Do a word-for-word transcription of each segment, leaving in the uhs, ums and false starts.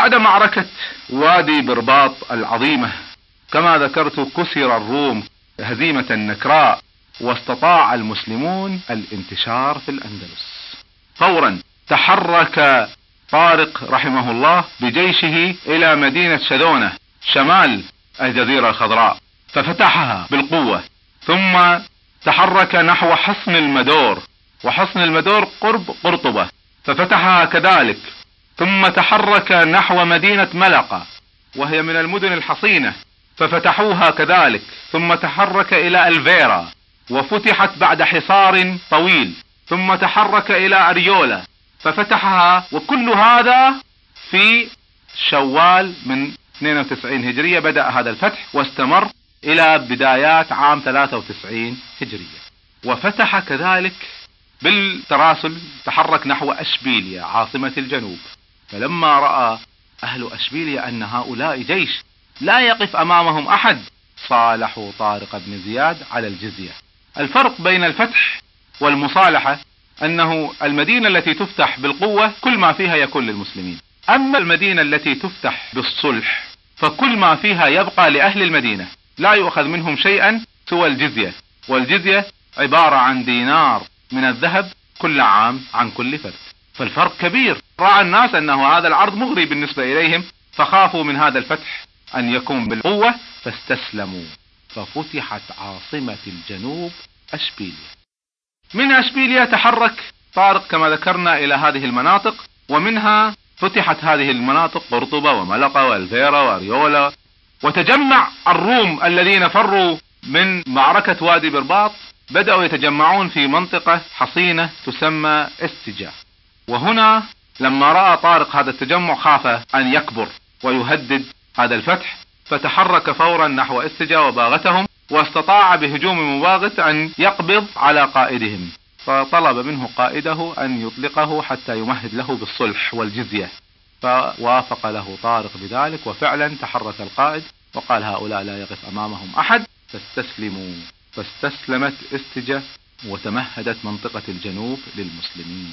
بعد معركة وادي برباط العظيمة كما ذكرت كسر الروم هزيمة نكراء، واستطاع المسلمون الانتشار في الأندلس. فورا تحرك طارق رحمه الله بجيشه إلى مدينة شذونة شمال الجزيرة الخضراء ففتحها بالقوة، ثم تحرك نحو حصن المدور، وحصن المدور قرب قرطبة ففتحها كذلك، ثم تحرك نحو مدينة ملقا وهي من المدن الحصينة ففتحوها كذلك، ثم تحرك إلى الفيرا وفتحت بعد حصار طويل، ثم تحرك إلى أريولا ففتحها، وكل هذا في شوال من اثنين وتسعين هجرية بدأ هذا الفتح واستمر إلى بدايات عام ثلاثة وتسعين هجرية. وفتح كذلك بالتراسل، تحرك نحو أشبيلية عاصمة الجنوب، فلما رأى أهل أشبيلية أن هؤلاء جيش لا يقف أمامهم أحد صالحوا طارق بن زياد على الجزية. الفرق بين الفتح والمصالحة أنه المدينة التي تفتح بالقوة كل ما فيها يكون للمسلمين، أما المدينة التي تفتح بالصلح فكل ما فيها يبقى لأهل المدينة، لا يؤخذ منهم شيئا سوى الجزية، والجزية عبارة عن دينار من الذهب كل عام عن كل فرد. فالفرق كبير. رأى الناس أنه هذا العرض مغري بالنسبة إليهم فخافوا من هذا الفتح أن يكون بالقوة فاستسلموا، ففتحت عاصمة الجنوب أشبيلية. من أشبيلية تحرك طارق كما ذكرنا إلى هذه المناطق، ومنها فتحت هذه المناطق قرطبة وملقا والفيرا وأريولا، وتجمع الروم الذين فروا من معركة وادي برباط بدأوا يتجمعون في منطقة حصينة تسمى استجا. وهنا لما رأى طارق هذا التجمع خاف أن يكبر ويهدد هذا الفتح، فتحرك فورا نحو استجا وباغتهم، واستطاع بهجوم مباغت أن يقبض على قائدهم، فطلب منه قائده أن يطلقه حتى يمهد له بالصلح والجزية، فوافق له طارق بذلك، وفعلا تحرك القائد وقال هؤلاء لا يقف أمامهم أحد فاستسلموا، فاستسلمت استجا وتمهدت منطقة الجنوب للمسلمين.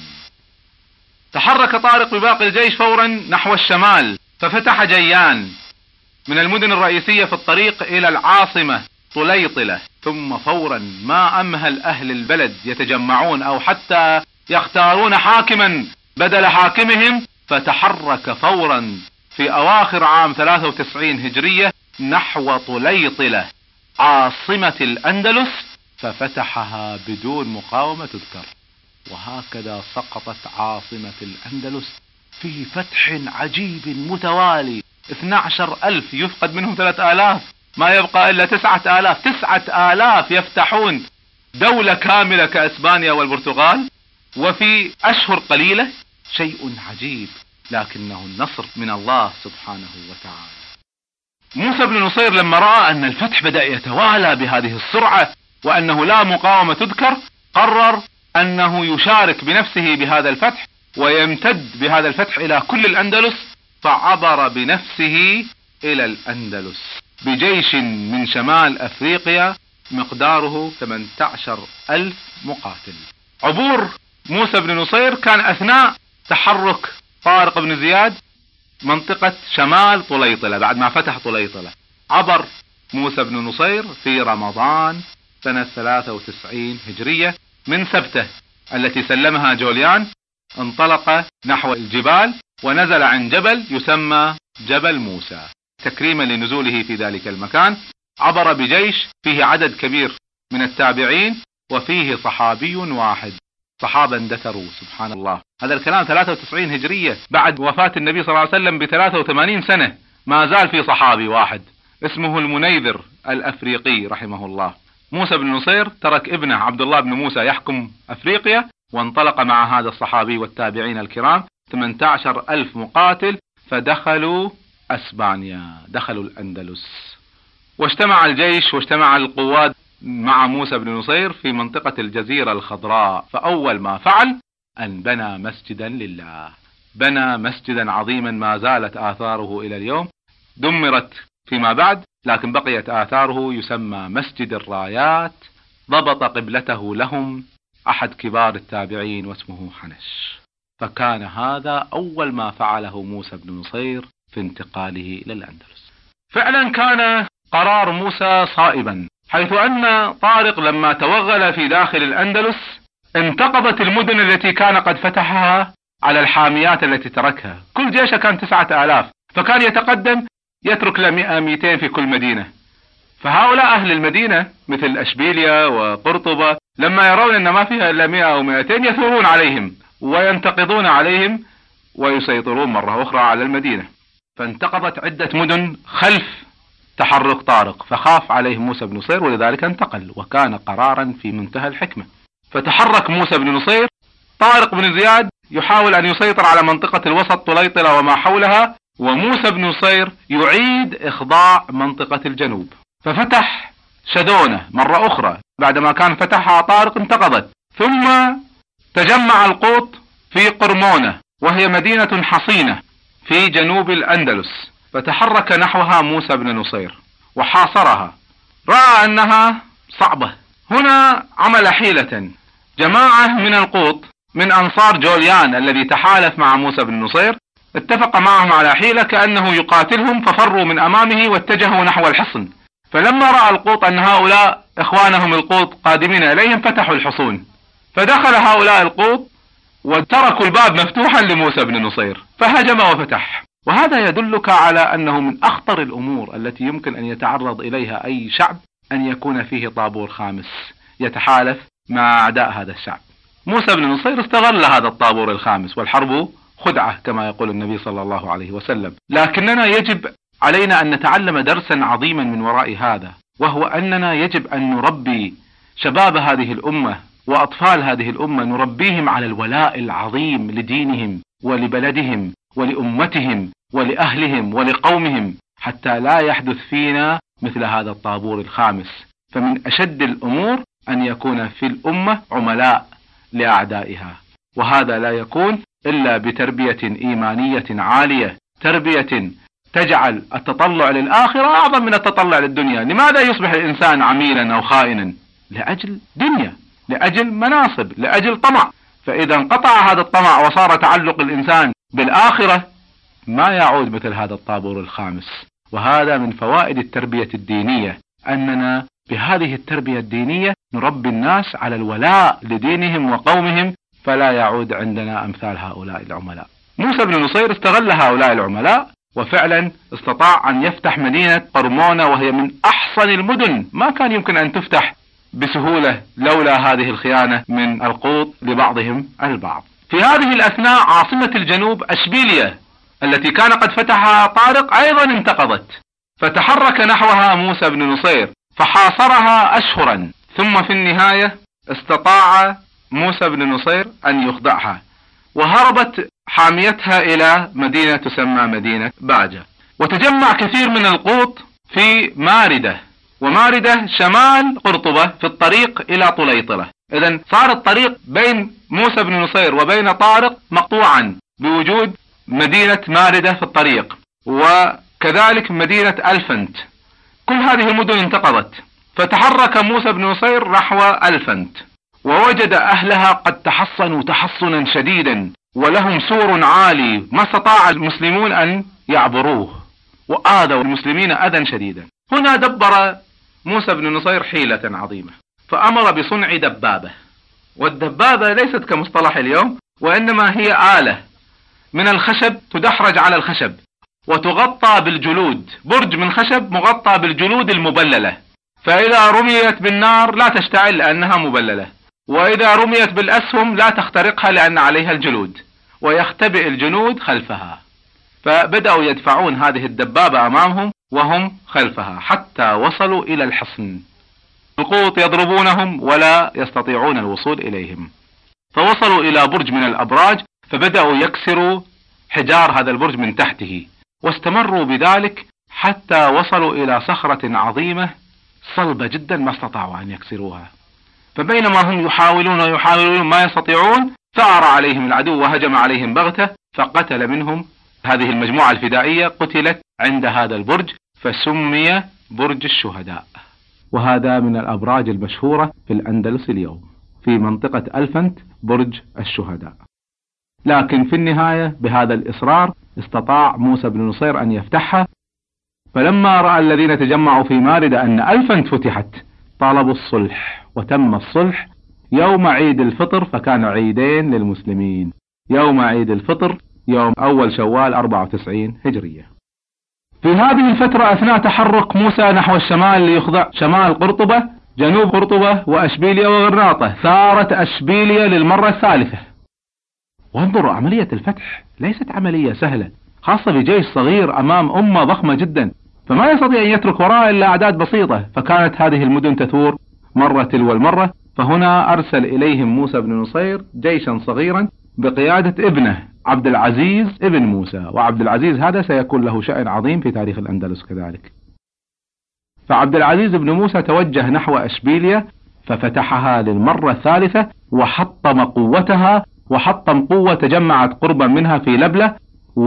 تحرك طارق بباقي الجيش فورا نحو الشمال ففتح جيان من المدن الرئيسية في الطريق إلى العاصمة طليطلة، ثم فورا ما أمهل أهل البلد يتجمعون أو حتى يختارون حاكما بدل حاكمهم، فتحرك فورا في أواخر عام ثلاثة وتسعين هجرية نحو طليطلة عاصمة الأندلس ففتحها بدون مقاومة تذكر. وهكذا سقطت عاصمة الأندلس في فتح عجيب متوالي، اثني عشر ألف يفقد منهم ثلاثة آلاف، ما يبقى إلا تسعة آلاف، تسعة آلاف يفتحون دولة كاملة كأسبانيا والبرتغال، وفي أشهر قليلة. شيء عجيب، لكنه النصر من الله سبحانه وتعالى. موسى بن نصير لما رأى أن الفتح بدأ يتوالى بهذه السرعة وأنه لا مقاومة تذكر، قرر أنه يشارك بنفسه بهذا الفتح ويمتد بهذا الفتح إلى كل الأندلس، فعبر بنفسه إلى الأندلس بجيش من شمال أفريقيا مقداره ثمانية عشر ألف مقاتل. عبور موسى بن نصير كان أثناء تحرك طارق بن زياد منطقة شمال طليطلة. بعد ما فتح طليطلة عبر موسى بن نصير في رمضان سنة ثلاثة وتسعين هجرية من سبته التي سلمها جوليان، انطلق نحو الجبال ونزل عن جبل يسمى جبل موسى تكريما لنزوله في ذلك المكان. عبر بجيش فيه عدد كبير من التابعين وفيه صحابي واحد، صحابا اندثروا سبحان الله. هذا الكلام ثلاثة وتسعين هجرية بعد وفاة النبي صلى الله عليه وسلم ب ثلاثة وثمانين سنة، ما زال في صحابي واحد اسمه المنيذر الأفريقي رحمه الله. موسى بن نصير ترك ابنه عبد الله بن موسى يحكم أفريقيا، وانطلق مع هذا الصحابي والتابعين الكرام ثمانية عشر ألف مقاتل، فدخلوا أسبانيا، دخلوا الأندلس، واجتمع الجيش واجتمع القوات مع موسى بن نصير في منطقة الجزيرة الخضراء. فأول ما فعل أن بنى مسجدا لله، بنى مسجدا عظيما ما زالت آثاره إلى اليوم، دمرت فيما بعد لكن بقيت آثاره، يسمى مسجد الرايات. ضبط قبلته لهم أحد كبار التابعين واسمه حنش. فكان هذا أول ما فعله موسى بن نصير في انتقاله إلى الأندلس. فعلا كان قرار موسى صائبا، حيث أن طارق لما توغل في داخل الأندلس انتقضت المدن التي كان قد فتحها على الحاميات التي تركها. كل جيشه كان تسعة آلاف، فكان يتقدم يترك له مئة مئتين في كل مدينة. فهؤلاء أهل المدينة مثل أشبيلية وقرطبة لما يرون أن ما فيها إلا مئة أو مئتين يثورون عليهم وينتقضون عليهم ويسيطرون مرة أخرى على المدينة. فانتقضت عدة مدن خلف تحرك طارق، فخاف عليه موسى بن نصير ولذلك انتقل، وكان قرارا في منتهى الحكمة. فتحرك موسى بن نصير، طارق بن زياد يحاول أن يسيطر على منطقة الوسط طليطلة وما حولها، وموسى بن نصير يعيد إخضاع منطقة الجنوب. ففتح شدونة مرة أخرى بعدما كان فتحها طارق انتقضت، ثم تجمع القوط في قرمونة وهي مدينة حصينة في جنوب الأندلس، فتحرك نحوها موسى بن نصير وحاصرها. رأى أنها صعبة، هنا عمل حيلة. جماعة من القوط من أنصار جوليان الذي تحالف مع موسى بن نصير اتفق معهم على حيلة كأنه يقاتلهم، ففروا من أمامه واتجهوا نحو الحصن. فلما رأى القوط أن هؤلاء إخوانهم القوط قادمين إليهم فتحوا الحصون، فدخل هؤلاء القوط وتركوا الباب مفتوحا لموسى بن نصير فهجم وفتح. وهذا يدلك على أنه من أخطر الأمور التي يمكن أن يتعرض إليها أي شعب أن يكون فيه طابور خامس يتحالف مع أعداء هذا الشعب. موسى بن نصير استغل هذا الطابور الخامس، والحرب خدعة كما يقول النبي صلى الله عليه وسلم. لكننا يجب علينا أن نتعلم درسا عظيما من وراء هذا، وهو أننا يجب أن نربي شباب هذه الأمة وأطفال هذه الأمة، نربيهم على الولاء العظيم لدينهم ولبلدهم ولأمتهم ولأهلهم ولقومهم، حتى لا يحدث فينا مثل هذا الطابور الخامس. فمن أشد الأمور أن يكون في الأمة عملاء لأعدائها، وهذا لا يكون إلا بتربية إيمانية عالية، تربية تجعل التطلع للآخرة أعظم من التطلع للدنيا. لماذا يصبح الإنسان عميلا أو خائنا؟ لأجل دنيا، لأجل مناصب، لأجل طمع. فإذا انقطع هذا الطمع وصار تعلق الإنسان بالآخرة ما يعود مثل هذا الطابور الخامس. وهذا من فوائد التربية الدينية، أننا بهذه التربية الدينية نربي الناس على الولاء لدينهم وقومهم، فلا يعود عندنا أمثال هؤلاء العملاء. موسى بن نصير استغل هؤلاء العملاء وفعلا استطاع أن يفتح مدينة قرمونة، وهي من أحصن المدن، ما كان يمكن أن تفتح بسهولة لولا هذه الخيانة من القوط لبعضهم البعض. في هذه الأثناء عاصمة الجنوب أشبيلية التي كان قد فتحها طارق أيضا انتقضت، فتحرك نحوها موسى بن نصير فحاصرها أشهرا، ثم في النهاية استطاع موسى بن نصير أن يخضعها، وهربت حاميتها إلى مدينة تسمى مدينة باجة. وتجمع كثير من القوط في ماردة، وماردة شمال قرطبة في الطريق إلى طليطلة. إذن صار الطريق بين موسى بن نصير وبين طارق مقطوعا بوجود مدينة ماردة في الطريق، وكذلك مدينة ألفنت. كل هذه المدن انتقضت، فتحرك موسى بن نصير نحو ألفنت، ووجد أهلها قد تحصنوا تحصنا شديدا ولهم سور عالي ما استطاع المسلمون أن يعبروه، وآذوا المسلمين أذى شديدا. هنا دبر موسى بن نصير حيلة عظيمة، فأمر بصنع دبابة. والدبابة ليست كمصطلح اليوم، وإنما هي آلة من الخشب تدحرج على الخشب وتغطى بالجلود، برج من خشب مغطى بالجلود المبللة، فإذا رميت بالنار لا تشتعل لأنها مبللة، وإذا رميت بالأسهم لا تخترقها لأن عليها الجلود، ويختبئ الجنود خلفها. فبدأوا يدفعون هذه الدبابة أمامهم وهم خلفها حتى وصلوا إلى الحصن. القوط يضربونهم ولا يستطيعون الوصول إليهم، فوصلوا إلى برج من الأبراج، فبدأوا يكسروا حجار هذا البرج من تحته، واستمروا بذلك حتى وصلوا إلى صخرة عظيمة صلبة جدا ما استطاعوا أن يكسروها. فبينما هم يحاولون ويحاولون ما يستطيعون، ثار عليهم العدو وهجم عليهم بغتة، فقتل منهم هذه المجموعة الفدائية، قتلت عند هذا البرج، فسمي برج الشهداء. وهذا من الأبراج المشهورة في الأندلس اليوم، في منطقة ألفنت برج الشهداء. لكن في النهاية بهذا الإصرار استطاع موسى بن نصير أن يفتحها. فلما رأى الذين تجمعوا في ماردة أن ألفا فتحت طالبوا الصلح، وتم الصلح يوم عيد الفطر، فكان عيدين للمسلمين، يوم عيد الفطر يوم أول شوال أربعة وتسعين هجرية. في هذه الفترة أثناء تحرك موسى نحو الشمال ليخضع شمال قرطبة، جنوب قرطبة وأشبيلية وغرناطة، ثارت أشبيلية للمرة الثالثة. وانظروا، عملية الفتح ليست عملية سهلة، خاصة بجيش صغير أمام أمة ضخمة جدا، فما يستطيع أن يترك وراء إلا أعداد بسيطة، فكانت هذه المدن تثور مرة تلو المرة. فهنا أرسل إليهم موسى بن نصير جيشا صغيرا بقيادة ابنه عبد العزيز ابن موسى، وعبد العزيز هذا سيكون له شأن عظيم في تاريخ الأندلس كذلك. فعبد العزيز بن موسى توجه نحو أشبيلية ففتحها للمرة الثالثة، وحطم قوتها وحطم قوة تجمعت قربا منها في لبلة،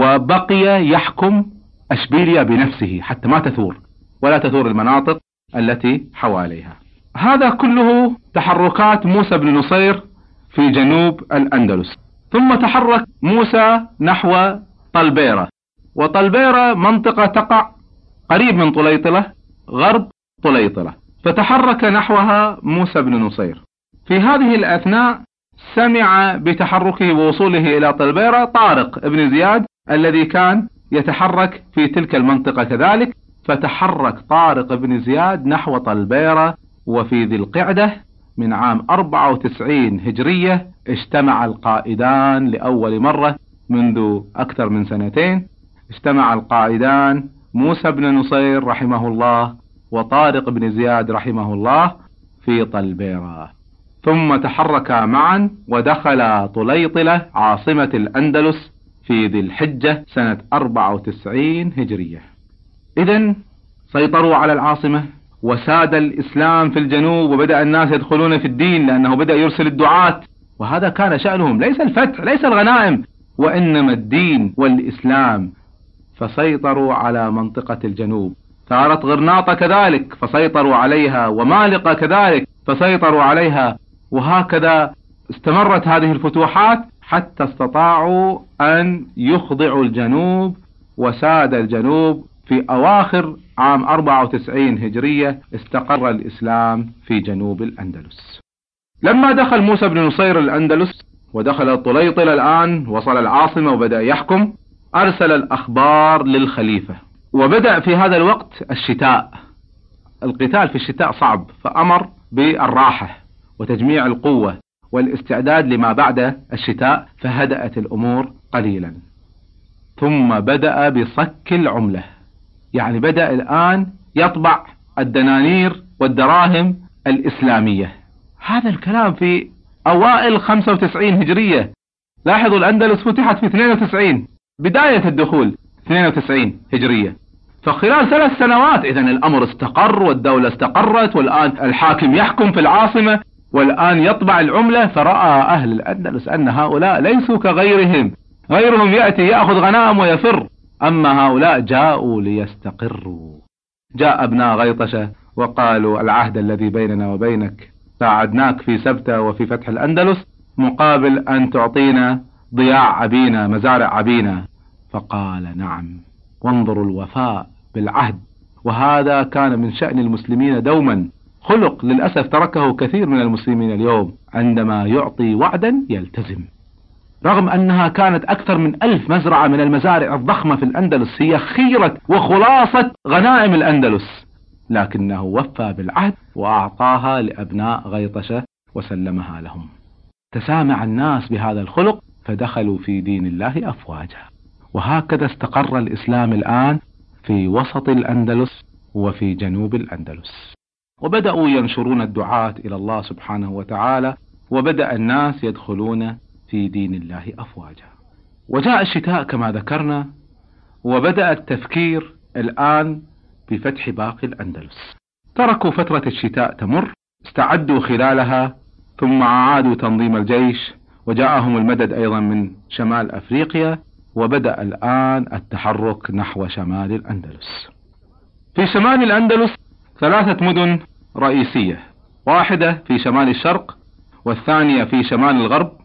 وبقي يحكم أشبيلية بنفسه حتى ما تثور ولا تثور المناطق التي حواليها. هذا كله تحركات موسى بن نصير في جنوب الأندلس. ثم تحرك موسى نحو طلبيرة، وطلبيرة منطقة تقع قريب من طليطلة غرب طليطلة، فتحرك نحوها موسى بن نصير. في هذه الأثناء سمع بتحركه ووصوله إلى طلبيرة طارق بن زياد الذي كان يتحرك في تلك المنطقة كذلك، فتحرك طارق بن زياد نحو طلبيرة. وفي ذي القعدة من عام أربعة وتسعين هجرية اجتمع القائدان لأول مرة منذ أكثر من سنتين، اجتمع القائدان موسى بن نصير رحمه الله وطارق بن زياد رحمه الله في طلبيرة، ثم تحركا معا ودخل طليطلة عاصمة الأندلس في ذي الحجة سنة أربعة وتسعين هجرية. إذن سيطروا على العاصمة وساد الإسلام في الجنوب، وبدأ الناس يدخلون في الدين لأنه بدأ يرسل الدعاة، وهذا كان شأنهم، ليس الفتح ليس الغنائم وإنما الدين والإسلام. فسيطروا على منطقة الجنوب، ثارت غرناطة كذلك فسيطروا عليها، ومالقة كذلك فسيطروا عليها، وهكذا استمرت هذه الفتوحات حتى استطاعوا أن يخضعوا الجنوب، وساد الجنوب. في أواخر عام أربعة وتسعين هجرية استقر الإسلام في جنوب الأندلس. لما دخل موسى بن نصير الأندلس ودخل طليطلة الآن، وصل العاصمة وبدأ يحكم، أرسل الأخبار للخليفة، وبدأ في هذا الوقت الشتاء، القتال في الشتاء صعب، فأمر بالراحة وتجميع القوة والاستعداد لما بعد الشتاء، فهدأت الأمور قليلا. ثم بدأ بصك العملة، يعني بدأ الآن يطبع الدنانير والدراهم الإسلامية. هذا الكلام في أوائل خمسة وتسعين هجرية. لاحظوا الأندلس فتحت في اثنين وتسعين، بداية الدخول اثنين وتسعين هجرية، فخلال ثلاث سنوات إذن الأمر استقر والدولة استقرت، والآن الحاكم يحكم في العاصمة، والآن يطبع العملة. فرأى أهل الأندلس أن هؤلاء ليسوا كغيرهم، غيرهم يأتي يأخذ غنائم ويفر، أما هؤلاء جاءوا ليستقروا. جاء ابناء غيطشة وقالوا العهد الذي بيننا وبينك ساعدناك في سبتة وفي فتح الأندلس مقابل أن تعطينا ضياع عبينا، مزارع عبينا. فقال نعم، وانظروا الوفاء بالعهد، وهذا كان من شأن المسلمين دوما، خلق للأسف تركه كثير من المسلمين اليوم، عندما يعطي وعدا يلتزم. رغم أنها كانت أكثر من ألف مزرعة من المزارع الضخمة في الأندلس، هي خيرة وخلاصة غنائم الأندلس، لكنه وفى بالعهد وأعطاها لأبناء غيطشة وسلمها لهم. تسامع الناس بهذا الخلق فدخلوا في دين الله أفواجا، وهكذا استقر الإسلام الآن في وسط الأندلس وفي جنوب الأندلس، وبدأوا ينشرون الدعاة إلى الله سبحانه وتعالى، وبدأ الناس يدخلون في دين الله أفواجا. وجاء الشتاء كما ذكرنا، وبدأ التفكير الآن بفتح باقي الأندلس. تركوا فترة الشتاء تمر، استعدوا خلالها، ثم عادوا تنظيم الجيش، وجاءهم المدد أيضا من شمال أفريقيا، وبدأ الآن التحرك نحو شمال الأندلس. في شمال الأندلس ثلاثة مدن رئيسية، واحدة في شمال الشرق، والثانية في شمال الغرب،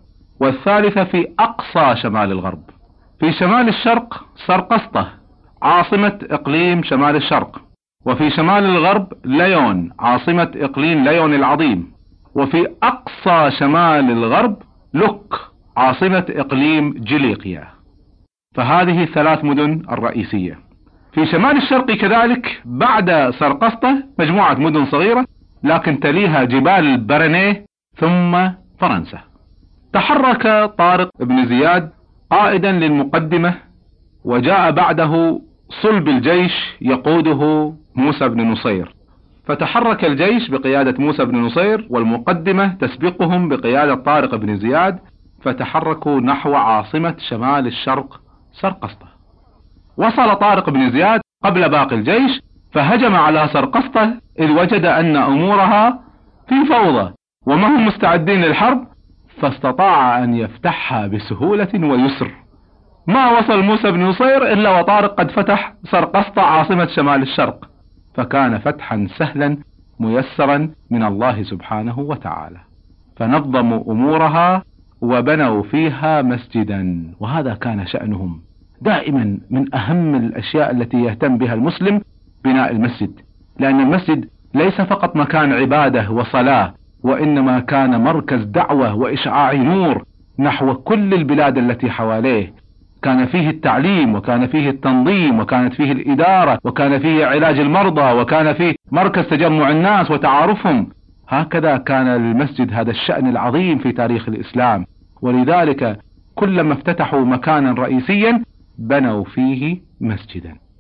والثالثة في أقصى شمال الغرب. في شمال الشرق سرقسطة عاصمة إقليم شمال الشرق، وفي شمال الغرب ليون عاصمة إقليم ليون العظيم، وفي أقصى شمال الغرب لوك عاصمة إقليم جليقيا. فهذه الثلاث مدن الرئيسية. في شمال الشرق كذلك بعد سرقسطة مجموعة مدن صغيرة، لكن تليها جبال البرنيه ثم فرنسا. تحرك طارق بن زياد قائدا للمقدمة، وجاء بعده صلب الجيش يقوده موسى بن نصير، فتحرك الجيش بقيادة موسى بن نصير والمقدمة تسبقهم بقيادة طارق بن زياد، فتحركوا نحو عاصمة شمال الشرق سرقسطة. وصل طارق بن زياد قبل باقي الجيش فهجم على سرقسطة، إذ وجد أن أمورها في فوضى وما هم مستعدين للحرب، فاستطاع أن يفتحها بسهولة ويسر. ما وصل موسى بن نصير إلا وطارق قد فتح سرقسطة عاصمة شمال الشرق، فكان فتحا سهلا ميسرا من الله سبحانه وتعالى. فنظموا أمورها وبنوا فيها مسجدا، وهذا كان شأنهم دائما. من أهم الأشياء التي يهتم بها المسلم بناء المسجد، لأن المسجد ليس فقط مكان عبادة وصلاة، وإنما كان مركز دعوة وإشعاع نور نحو كل البلاد التي حواليه. كان فيه التعليم، وكان فيه التنظيم، وكانت فيه الإدارة، وكان فيه علاج المرضى، وكان فيه مركز تجمع الناس وتعارفهم. هكذا كان للمسجد هذا الشأن العظيم في تاريخ الإسلام، ولذلك كلما افتتحوا مكانا رئيسيا بنوا فيه مسجدا.